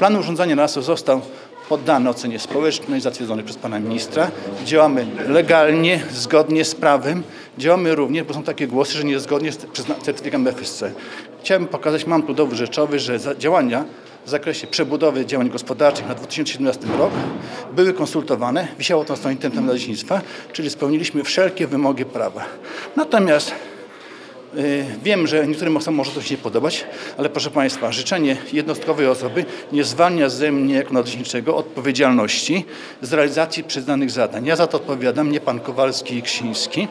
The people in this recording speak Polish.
Plan urządzania lasu został poddany ocenie społecznej, zatwierdzony przez pana ministra. Działamy legalnie, zgodnie z prawem. Działamy również, bo są takie głosy, że niezgodnie z certyfikatem FSC. Chciałbym pokazać, mam tu dowód rzeczowy, że działania w zakresie przebudowy działań gospodarczych na 2017 rok były konsultowane. Wisiało to na stronie internetowej leśnictwa, czyli spełniliśmy wszelkie wymogi prawa. Natomiast wiem, że niektórym osobom może to się nie podobać, ale proszę Państwa, życzenie jednostkowej osoby nie zwalnia ze mnie jako nadleśniczego odpowiedzialności z realizacji przyznanych zadań. Ja za to odpowiadam, nie pan Kowalski i Ksiński.